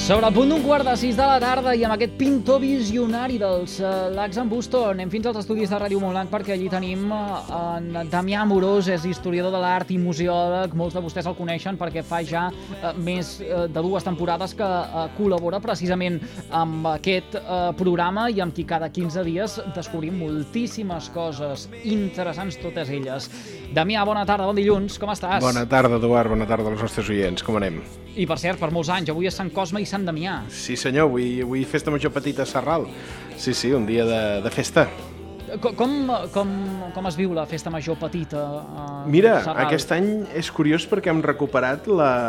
Sobre el punt d'un quart de 6 de la tarda i amb aquest pintor visionari dels Lacs en Busto anem fins als estudis de Ràdio Montblanc perquè allí tenim en Damià Amorós, és historiador de l'art i museòleg. Molts de vostès el coneixen perquè fa ja més de 2 temporades que col·labora precisament amb aquest programa i amb qui cada 15 dies descobrim moltíssimes coses interessants, totes elles. Damià, bona tarda, bon dilluns, com estàs? Bona tarda, Eduard, bona tarda als nostres oients, com anem? I per cert, per molts anys, avui és Sant Cosme i Sant Damià. Sí senyor, avui festa major petita a Sarral. Sí, un dia de festa. Com es viu la festa major petita a Mira, Sarral? aquest any és curiós perquè hem recuperat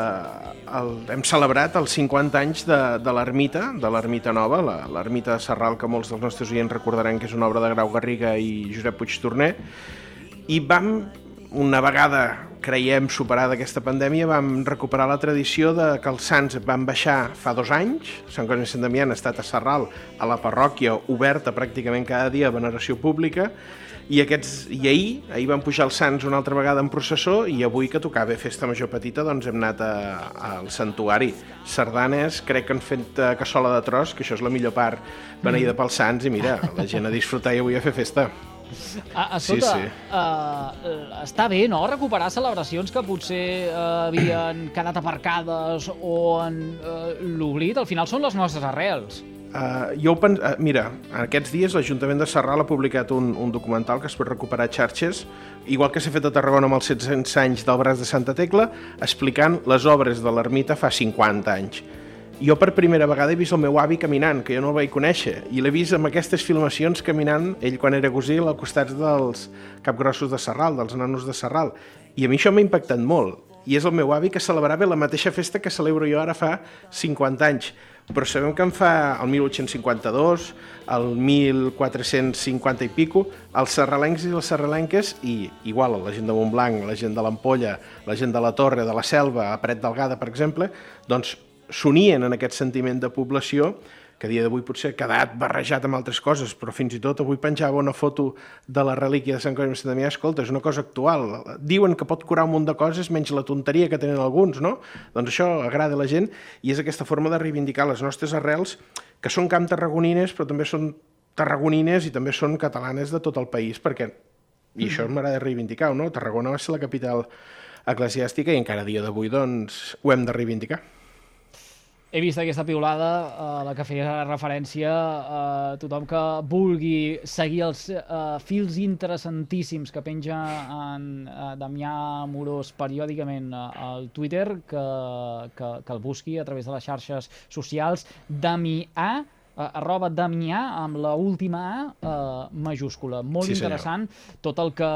hem celebrat els 50 anys de l'Ermita Nova, l'Ermita de Sarral, que molts dels nostres oients recordaran que és una obra de Grau Garriga i Josep Puigtorner, i vam, una vegada creiem superada aquesta pandèmia, vam recuperar la tradició de que els sants van baixar fa 2 anys. Sant Cosme i Sant Damià han estat a Sarral, a la parròquia, oberta pràcticament cada dia a veneració pública, i ahir van pujar els sants una altra vegada en processó, i avui, que tocava festa major petita, doncs hem anat al santuari. Sardanes, crec que han fet cassola de tros, que això és la millor part beneïda pels sants, i mira, la gent a disfrutar i avui a fer festa. Escolta, està bé, no?, recuperar celebracions que potser havien quedat aparcades o en l'oblit. Al final són les nostres arrels. Mira, aquests dies l'Ajuntament de Sarral ha publicat un documental que es pot recuperar a xarxes, igual que s'ha fet a Tarragona amb els 700 anys del braç de Santa Tecla, explicant les obres de l'ermita fa 50 anys. Jo per primera vegada he vist el meu avi caminant, que jo no el vaig conèixer, i l'he vist amb aquestes filmacions caminant, ell quan era gosil, al costat dels capgrossos de Sarral, dels nanos de Sarral. I a mi això m'ha impactat molt. I és el meu avi que celebrava la mateixa festa que celebro jo ara fa 50 anys. Però sabem que en fa el 1852, el 1450 i pico, els sarralencs i les sarralenques, i igual la gent de Montblanc, la gent de l'Ampolla, la gent de la Torre, de la Selva, a Prat Delgada, per exemple, doncs s'unien en aquest sentiment de població, que a dia d'avui potser ha quedat barrejat amb altres coses, però fins i tot avui penjava una foto de la relíquia de Sant Cosme i Sant Damià. Escolta, és una cosa actual. Diuen que pot curar un munt de coses menys la tonteria que tenen alguns, no? Doncs això agrada a la gent i és aquesta forma de reivindicar les nostres arrels, que són camp tarragonines, però també són tarragonines i també són catalanes de tot el país, perquè, i això m'agrada reivindicar, no? Tarragona va ser la capital eclesiàstica i encara a dia d'avui doncs ho hem de reivindicar. He vist aquesta piulada a la que feia referència a tothom que vulgui seguir els fils interessantíssims que penja en Damià Amorós periòdicament al Twitter, que el busqui a través de les xarxes socials. Damià, @Damià, amb la última A majúscula. Molt interessant tot el que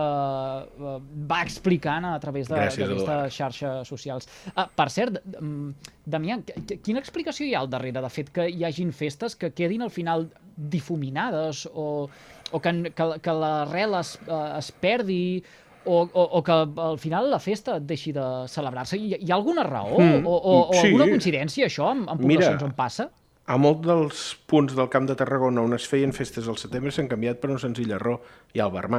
va explicant a través d'aquestes xarxes socials. Per cert, Damià, quina explicació hi ha al darrere de fet que hi hagin festes que quedin al final difuminades o que l'arrel es perdi o que al final la festa deixi de celebrar-se? Hi ha alguna raó o alguna coincidència, això, en poblacions on passa? A molts dels punts del Camp de Tarragona on es feien festes al setembre s'han canviat per un senzill error, i al Vermà.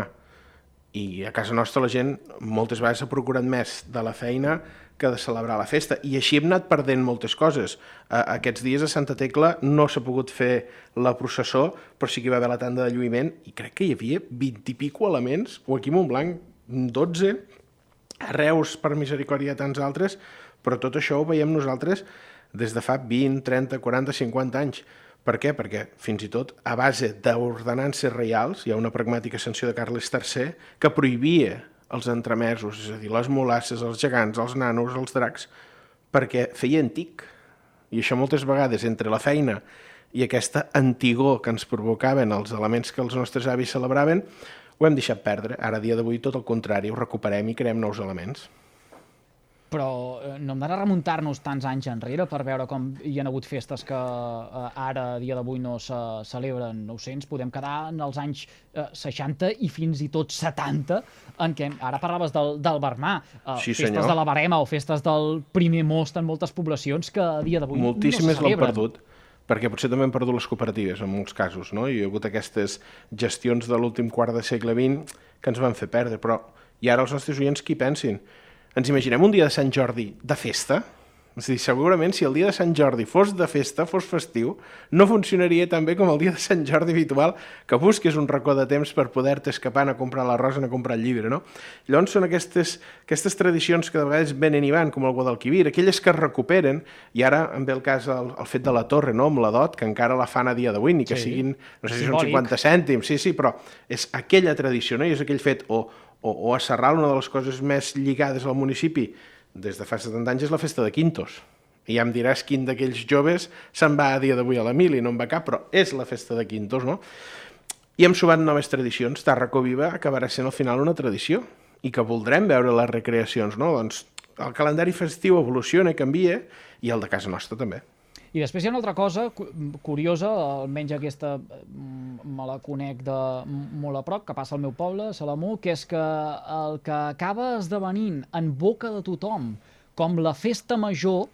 I a casa nostra la gent moltes vegades s'ha procurat més de la feina que de celebrar la festa, i així hem anat perdent moltes coses. Aquests dies a Santa Tecla no s'ha pogut fer la processó, però sí que hi va haver la tanda de lluïment, i crec que hi havia 20 i pico elements, o aquí a Montblanc 12, a Reus per misericòrdia tants altres, però tot això ho veiem nosaltres des de fa 20, 30, 40, 50 anys. Per què? Perquè fins i tot a base d'ordenances reials hi ha una pragmàtica sanció de Carles III que prohibia els entremesos, és a dir, les molasses, els gegants, els nanos, els dracs, perquè feia antic. I això moltes vegades, entre la feina i aquesta antigor que ens provocaven els elements que els nostres avis celebraven, ho hem deixat perdre. Ara, a dia d'avui, tot el contrari, ho recuperem i creem nous elements. Però no hem d'anar a remuntar-nos tants anys enrere per veure com hi ha hagut festes que ara, a dia d'avui, no se celebren. No ho sé, ens podem quedar en els anys 60 i fins i tot 70, en què ara parlaves del Vermà, festes de la Verema o festes del primer most en moltes poblacions que a dia d'avui no se celebren. Moltíssimes l'han perdut, perquè potser també han perdut les cooperatives en molts casos, no? Hi ha hagut aquestes gestions de l'últim quart de segle XX que ens van fer perdre, però i ara els nostres oients qui pensin? Ens imaginem un dia de Sant Jordi de festa, És a dir, segurament si el dia de Sant Jordi fos de festa, fos festiu, no funcionaria tan bé com el dia de Sant Jordi habitual, que busquis un racó de temps per poder-te escapar a comprar l'arròs, a comprar el llibre, no? Llavors són aquestes tradicions que de vegades venen i van, com el Guadalquivir, aquelles que es recuperen, i ara em ve el cas el fet de la Torre, no?, amb la DOT, que encara la fan a dia d'avui, ni que siguin, no sé si són 50 cèntims, sí, però és aquella tradició, no?, i és aquell fet, o a Sarral, una de les coses més lligades al municipi des de fa 70 anys és la festa de Quintos. I ja em diràs quin d'aquells joves se'n va a dia d'avui a la mili, no en va cap, però és la festa de Quintos, no? I hem subat noves tradicions. Tàrraco Viva acabarà sent al final una tradició i que voldrem veure les recreacions, no? Doncs el calendari festiu evoluciona i canvia i el de casa nostra també. I després hi ha una altra cosa curiosa, almenys aquesta me la conec de molt a prop, que passa al meu poble, a Salamó, que és que el que acaba esdevenint en boca de tothom com la festa major,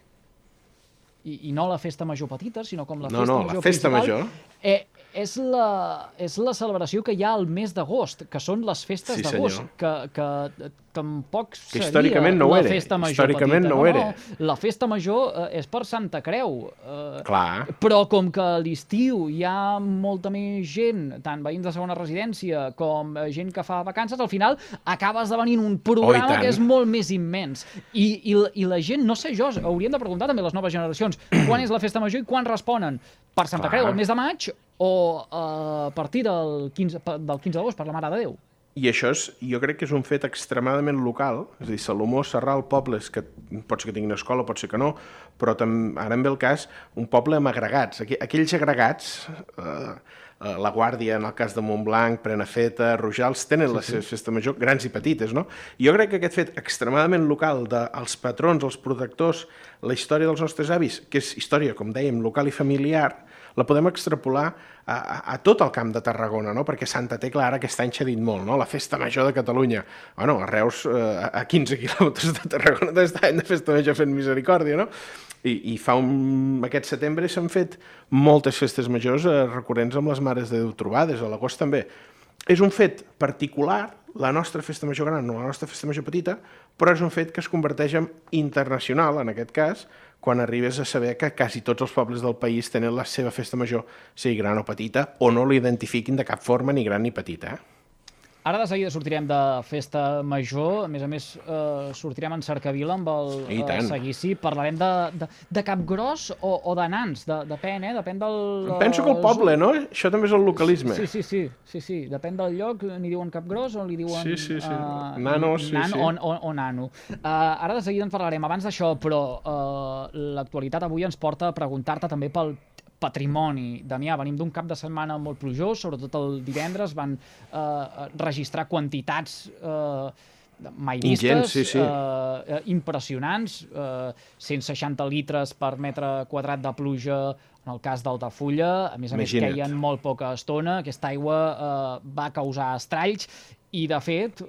i no la festa major petita, sinó com la festa major la festa principal, major és la celebració que hi ha al mes d'agost, que són les festes d'agost, que tampoc seria històricament no la era. festa major Històricament petita. no era. La festa major és per Santa Creu. Clar. Però com que a l'estiu hi ha molta més gent, tant veïns de segona residència com gent que fa vacances, al final acaba esdevenint un programa que és molt més immens. I la gent, no sé jo, hauríem de preguntar també a les noves generacions, quan és la festa major i quan responen? Per Santa Creu, el mes de maig, o a partir del 15 d'agost, per la Mare de Déu? I això jo crec que és un fet extremadament local, és a dir, Salomó, Sarral, pobles que pot ser que tinguin escola, pot ser que no, però ara em ve el cas, un poble amb agregats. Aquells agregats, la Guàrdia, en el cas de Montblanc, Prenafeta, Rojals, tenen la seva festa major, grans i petites, no? I jo crec que aquest fet extremadament local dels patrons, els protectors, la història dels nostres avis, que és història, com dèiem, local i familiar, la podem extrapolar a tot el camp de Tarragona, no? Perquè Santa Tecla ara aquest any s'ha dit molt, no? La festa major de Catalunya. Bueno, a Reus, a 15 quilòmetres de Tarragona, està any de festa major fent misericòrdia, no? I aquest setembre s'han fet moltes festes majors recurrents amb les Mares de Déu trobades, a l'agost també. És un fet particular, la nostra festa major gran o la nostra festa major petita, però és un fet que es converteix en internacional, en aquest cas, quan arribes a saber que quasi tots els pobles del país tenen la seva festa major, sigui gran o petita, o no l'identifiquin de cap forma, ni gran ni petita. Ara de seguida sortirem de festa major, a més sortirem en Cercavila amb el seguici, parlarem de Capgròs o de Nans, depèn, depèn del... Penso que el poble, no? Això també és el localisme. Sí, depèn del lloc, n'hi diuen Capgròs o li diuen... Sí. Nano, sí. O Nano. Ara de seguida en parlarem. Abans d'això, però l'actualitat avui ens porta a preguntar-te també pel patrimoni. Damià, venim d'un cap de setmana molt plujós, sobretot el divendres van registrar quantitats mai vistes, impressionants, 160 litres per metre quadrat de pluja en el cas d'Altafulla, a més queien molt poca estona, aquesta aigua va causar estralls i, de fet,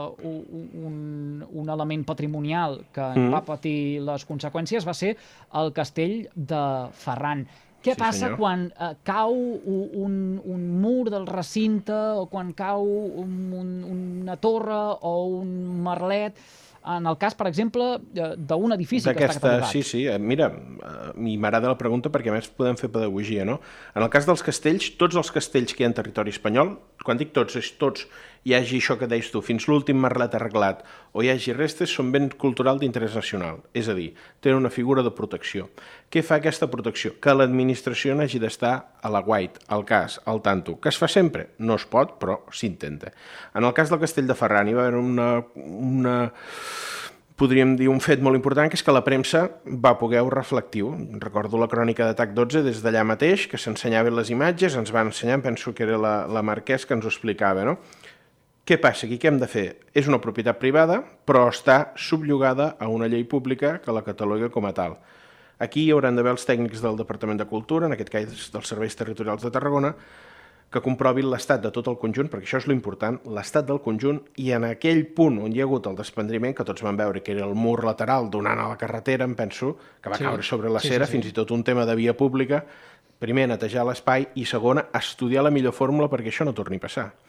un element patrimonial que en va patir les conseqüències va ser el castell de Ferran. Què passa quan cau un mur del recinte o quan cau una torre o un merlet, en el cas, per exemple, d'un edifici que està catalogat? Sí. Mira, m'agrada la pregunta perquè a més podem fer pedagogia, no? En el cas dels castells, tots els castells que hi ha en territori espanyol, quan dic tots, és tots, hi hagi això que deies tu, fins l'últim merlet arreglat, o hi hagi restes, són ben cultural d'interès nacional. És a dir, tenen una figura de protecció. Què fa aquesta protecció? Que l'administració n'hagi d'estar a l'aguait, al cas, al tanto. Que es fa sempre? No es pot, però s'intenta. En el cas del castell de Ferran hi va haver podríem dir un fet molt important, que és que la premsa va poder reflectiu. Recordo la crònica d'Atac 12 des d'allà mateix, que s'ensenyaven les imatges, ens van ensenyar, penso que era la Marquès que ens ho explicava, no? Què passa aquí? Què hem de fer? És una propietat privada, però està subllugada a una llei pública que la cataloga com a tal. Aquí hi hauran d'haver els tècnics del Departament de Cultura, en aquest cas dels Serveis Territorials de Tarragona, que comprovin l'estat de tot el conjunt, perquè això és l'important, l'estat del conjunt, i en aquell punt on hi ha hagut el desprendiment, que tots van veure que era el mur lateral donant a la carretera, em penso, que va caure sobre la cera, fins i tot un tema de via pública, primer, netejar l'espai, i segona, estudiar la millor fórmula perquè això no torni a passar.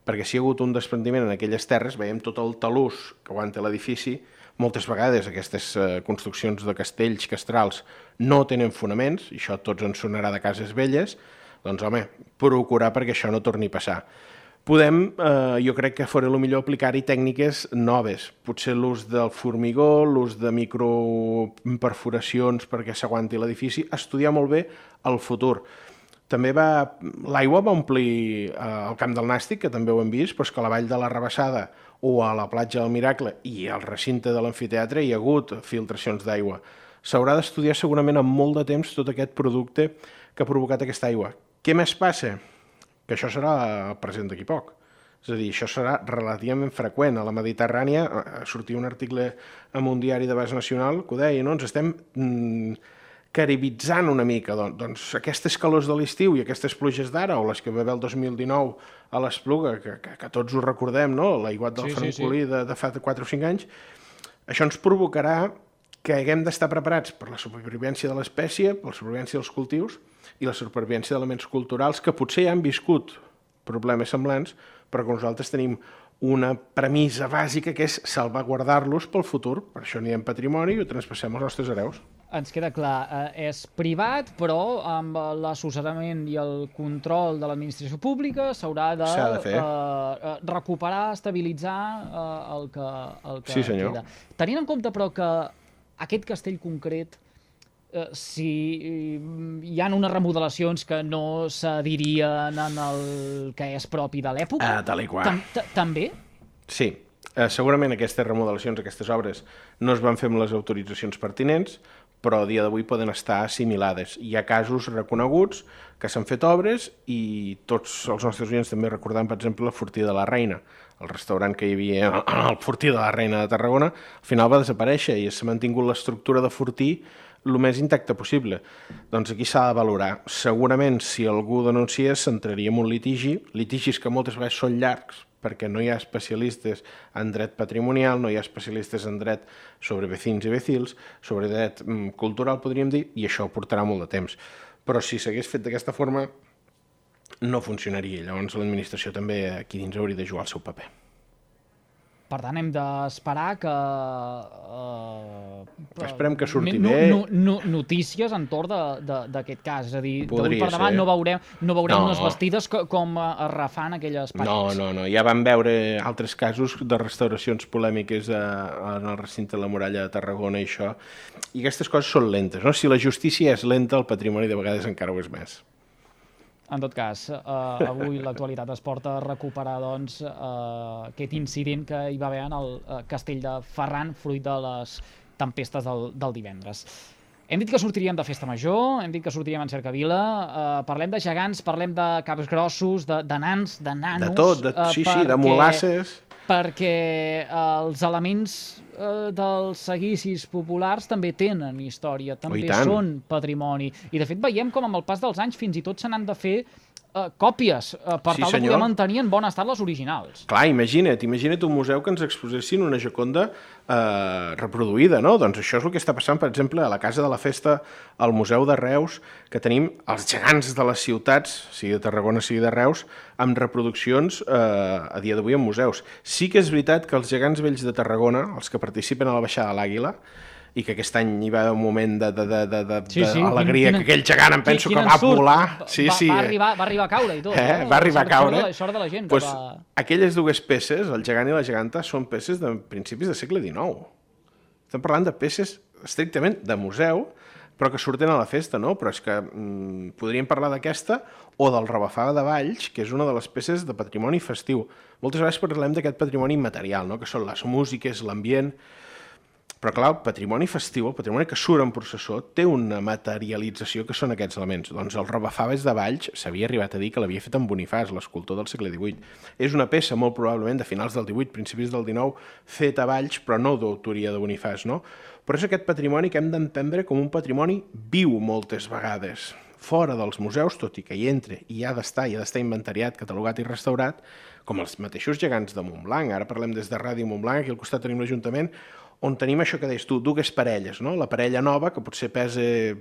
perquè si hi ha hagut un desprendiment en aquelles terres, veiem tot el talús que aguanta l'edifici. Moltes vegades aquestes construccions de castells, castrals, no tenen fonaments, i això tots ens sonarà de cases velles, doncs home, procurar perquè això no torni a passar. Podem, jo crec que fora el millor aplicar-hi tècniques noves, potser l'ús del formigó, l'ús de microperforacions perquè s'aguanti l'edifici, estudiar molt bé el futur. També l'aigua va omplir el camp del Nàstic, que també ho hem vist, però és que a la vall de la Rabassada o a la platja del Miracle i al recinte de l'amfiteatre hi ha hagut filtracions d'aigua. S'haurà d'estudiar segurament amb molt de temps tot aquest producte que ha provocat aquesta aigua. Què més passa? Que això serà present d'aquí poc. És a dir, això serà relativament freqüent. A la Mediterrània sortia un article en un diari de base nacional que ho deia, no? Ens estem caribitzant una mica. Doncs aquestes calors de l'estiu i aquestes pluges d'ara, o les que va haver el 2019 a l'Espluga, que tots ho recordem, no? L'aiguat del Francolí de fa 4 o 5 anys, això ens provocarà que haguem d'estar preparats per la supervivència de l'espècie, per la supervivència dels cultius i la supervivència d'elements culturals que potser ja han viscut problemes semblants, però que nosaltres tenim una premissa bàsica que és salvaguardar-los pel futur. Per això n'hi ha patrimoni i ho traspassem als nostres hereus. Ens queda clar, és privat, però amb l'assessorament i el control de l'administració pública s'haurà de recuperar, estabilitzar el que queda. Tenint en compte, però, que aquest castell concret, si hi ha unes remodelacions que no s'adirien en el que és propi de l'època, també? Sí, segurament aquestes remodelacions, aquestes obres, no es van fer amb les autoritzacions pertinents, però a dia d'avui poden estar assimilades. Hi ha casos reconeguts que s'han fet obres i tots els nostres oients també recordant, per exemple, el Fortí de la Reina, el restaurant que hi havia al Fortí de la Reina de Tarragona, al final va desaparèixer i s'ha mantingut l'estructura de Fortí el més intacte possible. Doncs aquí s'ha de valorar. Segurament, si algú denuncia, s'entraria en un litigis que moltes vegades són llargs, perquè no hi ha especialistes en dret patrimonial, no hi ha especialistes en dret sobre vecins i vecils, sobre dret cultural, podríem dir, i això portarà molt de temps. Però si s'hagués fet d'aquesta forma, no funcionaria. Llavors l'administració també aquí dins hauria de jugar el seu paper. Per tant, hem d'esperar que... Esperem que surti bé. Notícies entorn d'aquest cas. És a dir, d'avui per demà no veurem unes vestides com es refan aquelles parets. No. Ja vam veure altres casos de restauracions polèmiques en el recinte de la muralla de Tarragona i això. I aquestes coses són lentes, no? Si la justícia és lenta, el patrimoni de vegades encara ho és més. En tot cas, avui l'actualitat es porta a recuperar aquest incident que hi va haver en el castell de Ferran, fruit de les tempestes del divendres. Hem dit que sortiríem de Festa Major, hem dit que sortiríem en Cercavila, parlem de gegants, parlem de caps grossos, de nans, de nanos... De tot, de molasses... Perquè els elements dels seguicis populars també tenen història, també són patrimoni. I de fet veiem com amb el pas dels anys fins i tot se n'han de fer còpies per tal de poder mantenir en bon estat les originals. Clar, imagina't un museu que ens exposessin una Gioconda reproduïda, no? Doncs això és el que està passant, per exemple, a la Casa de la Festa, al Museu de Reus, que tenim els gegants de les ciutats, sigui de Tarragona, sigui de Reus, amb reproduccions a dia d'avui en museus. Sí que és veritat que els gegants vells de Tarragona, els que participen a la baixada de l'Àguila, i que aquest any hi va haver un moment d'alegria, que aquell gegant em penso que va volar. Va arribar a caure i tot. Va arribar a caure. Sort de la gent. Aquelles dues peces, el gegant i la geganta, són peces de principis del segle XIX. Estem parlant de peces estrictament de museu, però que surten a la festa, no? Però és que podríem parlar d'aquesta o del Rabafada de Valls, que és una de les peces de patrimoni festiu. Moltes vegades parlem d'aquest patrimoni immaterial, no? Que són les músiques, l'ambient... Però clar, el patrimoni festiu, el patrimoni que surt en processó, té una materialització que són aquests elements. Doncs el Rabafaves de Valls s'havia arribat a dir que l'havia fet en Bonifàs, l'escultor del segle XVIII. És una peça molt probablement de finals del XVIII, principis del XIX, feta a Valls, però no d'autoria de Bonifàs, no? Però és aquest patrimoni que hem d'entendre com un patrimoni viu moltes vegades, fora dels museus, tot i que hi entre i ha d'estar inventariat, catalogat i restaurat, com els mateixos gegants de Montblanc. Ara parlem des de Ràdio Montblanc, aquí al costat tenim l'Ajuntament, on tenim això que deies tu, dues parelles, no? La parella nova, que potser pesa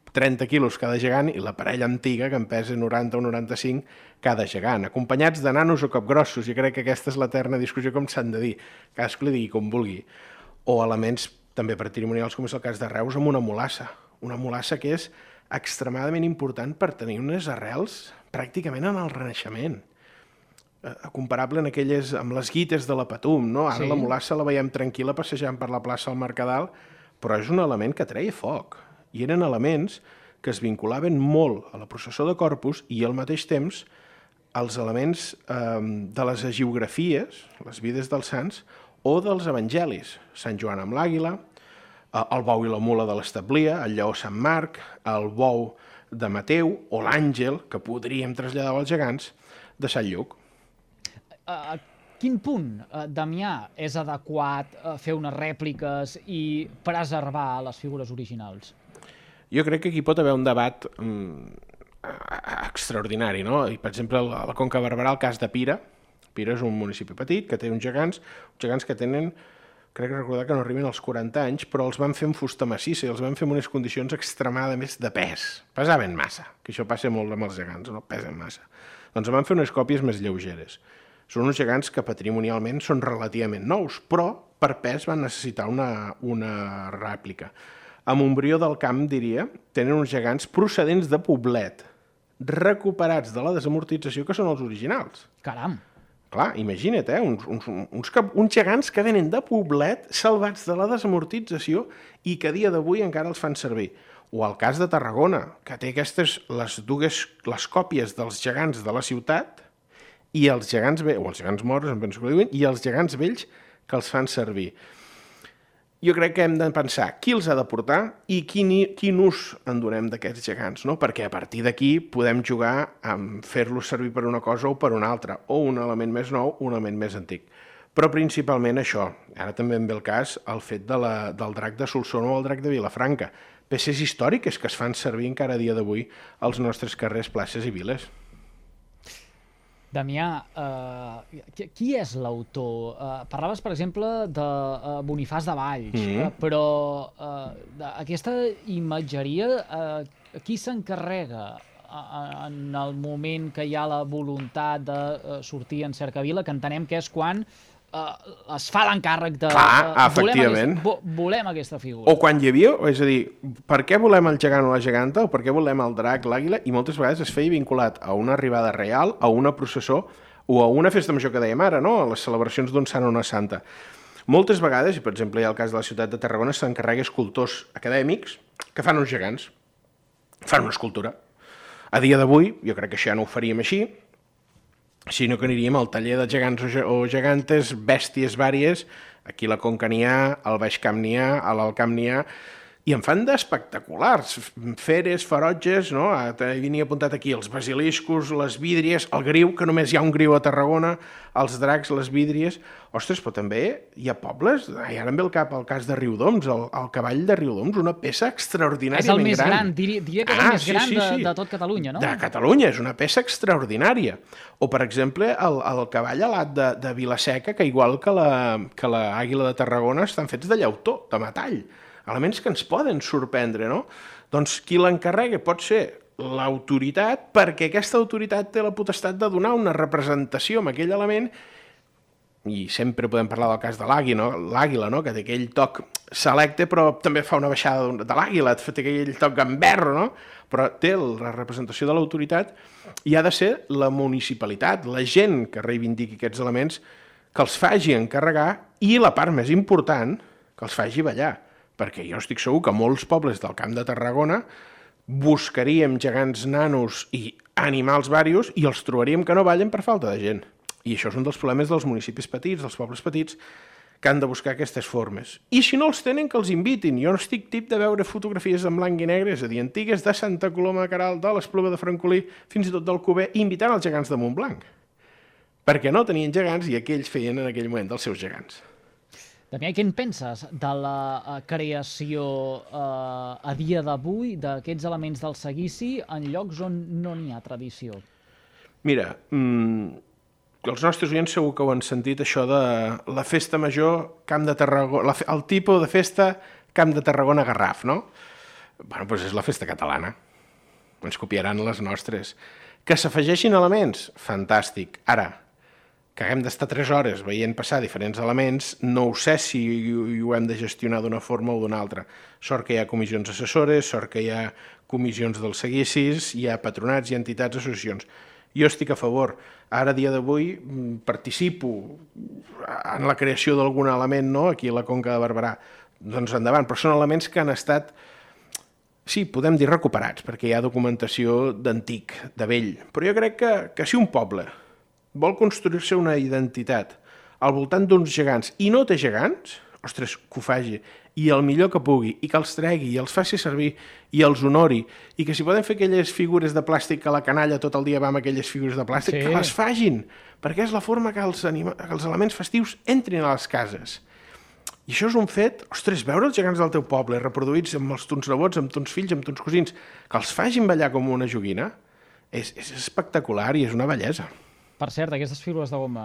30 quilos cada gegant i la parella antiga que en pesa 90 o 95 cada gegant, acompanyats de nanos o capgrossos. Jo crec que aquesta és l'eterna discussió com s'han de dir, cadascú li digui com vulgui. O elements també patrimonials com és el cas de Reus amb una mulassa que és extremadament important per tenir unes arrels pràcticament en el Renaixement. Comparable amb les guites de la Patum, no? Ara la mulassa la veiem tranquil·la passejant per la plaça del Mercadal, però és un element que treia foc. I eren elements que es vinculaven molt a la processó de Corpus i al mateix temps els elements de les hagiografies, les vides dels sants, o dels evangelis. Sant Joan amb l'àguila, el bou i la mula de l'Establia, el lleó Sant Marc, el bou de Mateu, o l'àngel, que podríem traslladar als gegants, de Sant Lluc. A quin punt, Damià, és adequat fer unes rèpliques i preservar les figures originals? Jo crec que aquí pot haver un debat extraordinari, no? I, per exemple, a la Conca Barberà, el cas de Pira. Pira és un municipi petit que té uns gegants que tenen, crec recordar que no arriben als 40 anys, però els van fer en fusta massissa i els van fer en unes condicions extremadament de pes. Pesaven massa, que això passa molt amb els gegants, no? Pesen massa. Doncs van fer unes còpies més lleugeres. Són uns gegants que patrimonialment són relativament nous, però per pes van necessitar una rèplica. A Montbrió del Camp, diria, tenen uns gegants procedents de Poblet, recuperats de la desamortització, que són els originals. Caram! Clar, imagina't, uns gegants que venen de Poblet, salvats de la desamortització i que a dia d'avui encara els fan servir. O el cas de Tarragona, que té les còpies dels gegants de la ciutat i els gegants vells, o els gegants morts, em penso que diuen, i els gegants vells que els fan servir. Jo crec que hem de pensar qui els ha de portar i quin ús en donem d'aquests gegants, no? Perquè a partir d'aquí podem jugar amb fer-los servir per una cosa o per una altra, o un element més nou o un element més antic. Però principalment això. Ara també em ve el cas el fet del drac de Solsona o el drac de Vilafranca. Peces històriques que es fan servir encara a dia d'avui als nostres carrers, places i viles. Damià, qui és l'autor? Parlaves, per exemple, de Bonifàs de Valls, però aquesta imatgeria, qui s'encarrega en el moment que hi ha la voluntat de sortir en cercavila, que entenem que és quan es fa l'encàrrec de... Clar, efectivament. Volem aquesta figura. O quan hi havia, és a dir, per què volem el gegant o la geganta, o per què volem el drac, l'àguila, i moltes vegades es feia vinculat a una arribada real, a una processó, o a una festa major que dèiem ara, no? A les celebracions d'un sant o una santa. Moltes vegades, i per exemple hi ha el cas de la ciutat de Tarragona, s'encarrega escultors acadèmics que fan uns gegants, fan una escultura. A dia d'avui, jo crec que això ja no ho faríem així, sinó que aniríem al taller de gegants o gegantes, bèsties vàries, aquí a la Conca n'hi ha, al Baix Camp n'hi ha, a l'Alt Camp n'hi ha, i en fan d'espectaculars, feres, ferotges, no? Venia apuntat aquí els basiliscos, les vídries, el griu, que només hi ha un griu a Tarragona, els dracs, les vídries... Ostres, però també hi ha pobles, i ara em ve al cap el cas de Riudoms, el cavall de Riudoms, una peça extraordinàriament gran. És el més gran, diria que és el més gran de tot Catalunya, no? De Catalunya, és una peça extraordinària. O, per exemple, el cavall alat de Vilaseca, que igual que l'àguila de Tarragona, estan fets de llautó, de metall. Elements que ens poden sorprendre, no? Doncs qui l'encarrega pot ser l'autoritat, perquè aquesta autoritat té la potestat de donar una representació amb aquell element, i sempre podem parlar del cas de l'àguila, no? Que té aquell toc selecte, però també fa una baixada de l'àguila, té aquell toc gamberro, no? Però té la representació de l'autoritat i ha de ser la municipalitat, la gent que reivindiqui aquests elements, que els faci encarregar i, la part més important, que els faci ballar. Perquè jo estic segur que molts pobles del Camp de Tarragona buscaríem gegants nanos i animals varios i els trobaríem que no ballen per falta de gent. I això és un dels problemes dels municipis petits, dels pobles petits, que han de buscar aquestes formes. I si no els tenen, que els invitin. Jo no estic tip de veure fotografies en blanc i negre, és a dir, antigues de Santa Coloma de Queralt, de l'Espluga de Francolí, fins i tot del Cuber, invitant els gegants de Montblanc. Perquè no tenien gegants i aquells feien en aquell moment dels seus gegants. Damià, què en penses de la creació a dia d'avui d'aquests elements del seguici en llocs on no n'hi ha tradició? Mira, els nostres oients segur que ho han sentit, això de la festa major Camp de Tarragona, el tipus de festa Camp de Tarragona Garraf, no? Bueno, doncs és la festa catalana. Ens copiaran les nostres. Que s'afegeixin elements? Fantàstic. Ara, que haguem d'estar 3 hores veient passar diferents elements, no ho sé si ho hem de gestionar d'una forma o d'una altra. Sort que hi ha comissions assessores, sort que hi ha comissions dels seguicis, hi ha patronats, hi ha entitats, associacions. Jo estic a favor. Ara, a dia d'avui, participo en la creació d'algun element, no?, aquí a la Conca de Barberà. Doncs endavant, però són elements que han estat, sí, podem dir recuperats, perquè hi ha documentació d'antic, de vell. Però jo crec que si un poble vol construir-se una identitat al voltant d'uns gegants i no té gegants, ostres, que ho faci, i el millor que pugui, i que els tregui, i els faci servir, i els honori, i que si poden fer aquelles figures de plàstic que la canalla tot el dia va amb aquelles figures de plàstic, sí, que les fagin, perquè és la forma que els elements festius entrin a les cases. I això és un fet, ostres, veure els gegants del teu poble reproduïts amb els tons nebots, amb tons fills, amb tons cosins, que els fagin ballar com una joguina, és espectacular i és una bellesa. Per cert, aquestes figures de goma,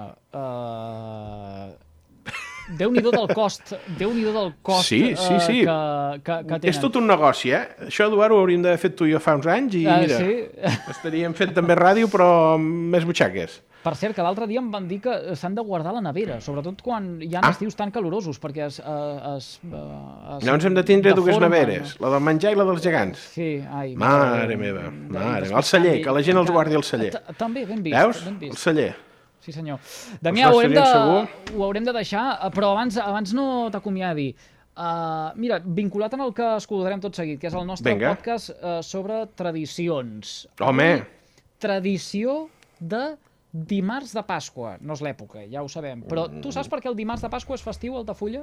Déu-n'hi-do del cost, sí. que tenen. És tot un negoci, eh? Això, Eduard, ho hauríem d'haver fet tu i jo fa uns anys i mira, sí. Estaríem fent també ràdio però amb més butxaques. Per cert, que l'altre dia em van dir que s'han de guardar a la nevera, sobretot quan hi ha estius tan calorosos, perquè llavors hem de tindre dues neveres, la del menjar i la dels gegants. Sí, ai. Mare meva. El celler, que la gent els guardi al celler. També, ben vist. Veus? El celler. Sí, senyor. Damià, ho haurem de deixar, però abans no t'acomiadi. Mira, vinculat en el que escoltarem tot seguit, que és el nostre podcast sobre tradicions. Home! Tradició de dimarts de Pasqua. No és l'època, ja ho sabem. Però tu saps per què el dimarts de Pasqua és festiu, Altafulla?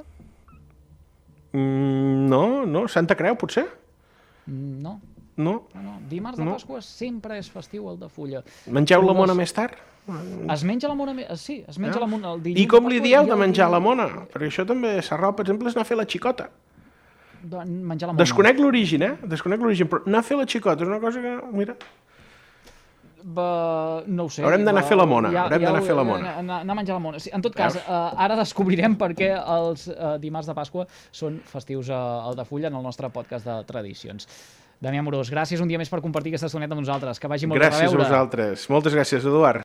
No. Santa Creu, potser? No. No. Dimarts de Pasqua sempre és festiu, Altafulla. Mengeu la mona més tard? Es menja la mona... Sí, es menja la mona el dilluns. I com li dieu de menjar la mona? Perquè això també s'arrel, per exemple, és anar a fer la xicota. Menjar la mona. Desconec l'origen, però anar a fer la xicota és una cosa que, mira... No ho sé. Haurem d'anar a fer la mona. Anar a menjar la mona. Sí, en tot cas, ara descobrirem per què els dimarts de Pasqua són festius a Altafulla en el nostre podcast de tradicions. Damià Amorós, gràcies un dia més per compartir aquesta estoneta amb nosaltres. Que vagi molt bé a veure. Gràcies a vosaltres. Moltes gràcies, Eduard.